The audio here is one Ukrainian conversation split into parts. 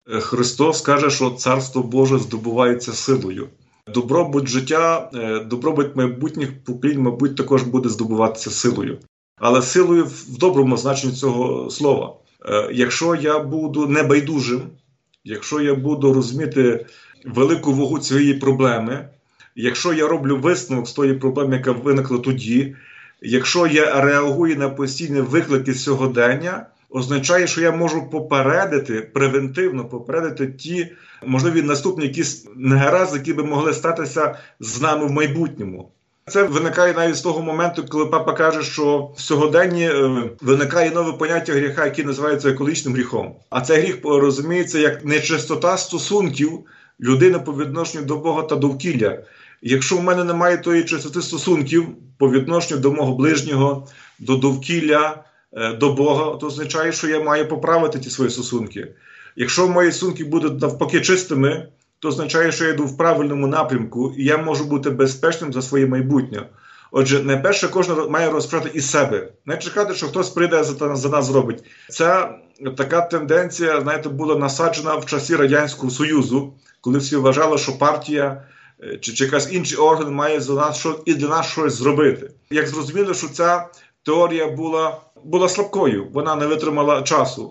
Христос каже, що Царство Боже здобувається силою. Добробут життя, добробут майбутніх поколінь, мабуть, також буде здобуватися силою. Але силою в доброму значенні цього слова. Якщо я буду небайдужим, якщо я буду розуміти велику вагу цієї проблеми, якщо я роблю висновок з тої проблеми, яка виникла тоді, якщо я реагую на постійні виклики сьогодення, означає, що я можу попередити, превентивно попередити ті можливі наступні якісь негаразди, які би могли статися з нами в майбутньому. Це виникає навіть з того моменту, коли папа каже, що в сьогоденні виникає нове поняття гріха, яке називається екологічним гріхом. А цей гріх розуміється як нечистота стосунків людини по відношенню до Бога та довкілля. Якщо в мене немає тої чистоти стосунків по відношенню до мого ближнього, до довкілля, до Бога, то означає, що я маю поправити ті свої стосунки. Якщо мої стосунки будуть навпаки чистими, то означає, що я йду в правильному напрямку, і я можу бути безпечним за своє майбутнє. Отже, найперше, кожен має розпочати із себе. Не чекати, що хтось прийде за нас зробить. Ця така тенденція, знаєте, була насаджена в часі Радянського Союзу, коли всі вважали, що партія чи якась інший орган має для нас щось зробити. Як зрозуміло, що ця теорія була слабкою, вона не витримала часу.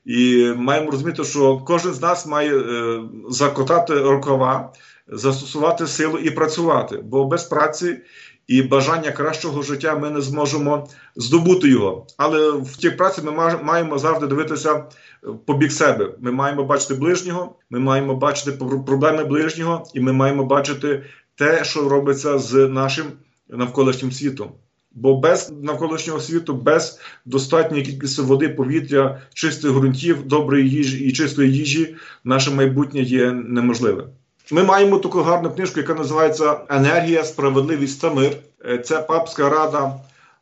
І маємо розуміти, що кожен з нас має закотати рукава, застосувати силу і працювати. Бо без праці і бажання кращого життя ми не зможемо здобути його. Але в тій праці ми маємо завжди дивитися по бік себе. Ми маємо бачити ближнього, ми маємо бачити проблеми ближнього, і ми маємо бачити те, що робиться з нашим навколишнім світом. Бо без навколишнього світу, без достатньої кількості води, повітря, чистих ґрунтів, доброї їжі і чистої їжі наше майбутнє є неможливе. Ми маємо таку гарну книжку, яка називається «Енергія, справедливість та мир». Це Папська рада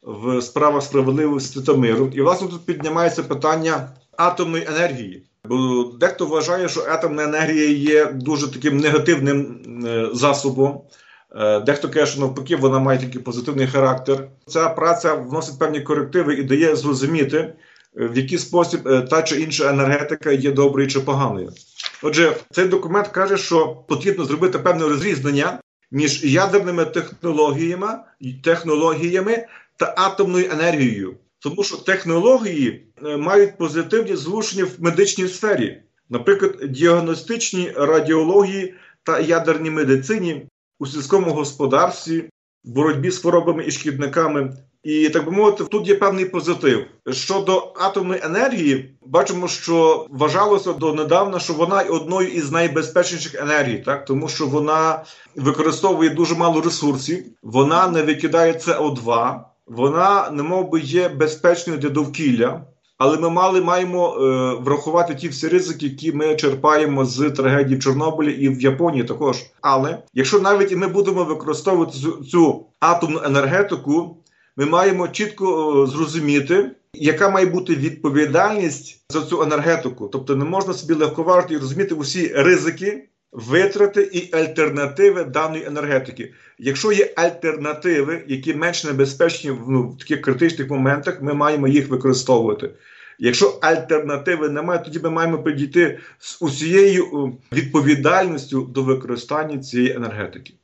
в справах справедливості та миру. І, власне, тут піднімається питання атомної енергії. Бо дехто вважає, що атомна енергія є дуже таким негативним засобом. Дехто каже, що навпаки, вона має такий позитивний характер. Ця праця вносить певні корективи і дає зрозуміти, в який спосіб та чи інша енергетика є доброю чи поганою. Отже, цей документ каже, що потрібно зробити певне розрізнення між ядерними технологіями та атомною енергією. Тому що технології мають позитивні зрушення в медичній сфері. Наприклад, діагностичній радіології та ядерній медицині, у сільському господарстві, в боротьбі з хворобами і шкідниками. І, так би мовити, тут є певний позитив. Щодо атомної енергії, бачимо, що вважалося донедавна, що вона одною із найбезпечніших енергій, так? Тому що вона використовує дуже мало ресурсів, вона не викидає СО2, вона немовби є безпечною для довкілля. Але ми маємо врахувати ті всі ризики, які ми черпаємо з трагедії в Чорнобилі і в Японії також. Але якщо навіть і ми будемо використовувати цю атомну енергетику, ми маємо чітко зрозуміти, яка має бути відповідальність за цю енергетику. Тобто не можна собі легковажити і розуміти усі ризики, витрати і альтернативи даної енергетики. Якщо є альтернативи, які менш небезпечні в таких критичних моментах, ми маємо їх використовувати. Якщо альтернативи немає, тоді ми маємо підійти з усією відповідальністю до використання цієї енергетики.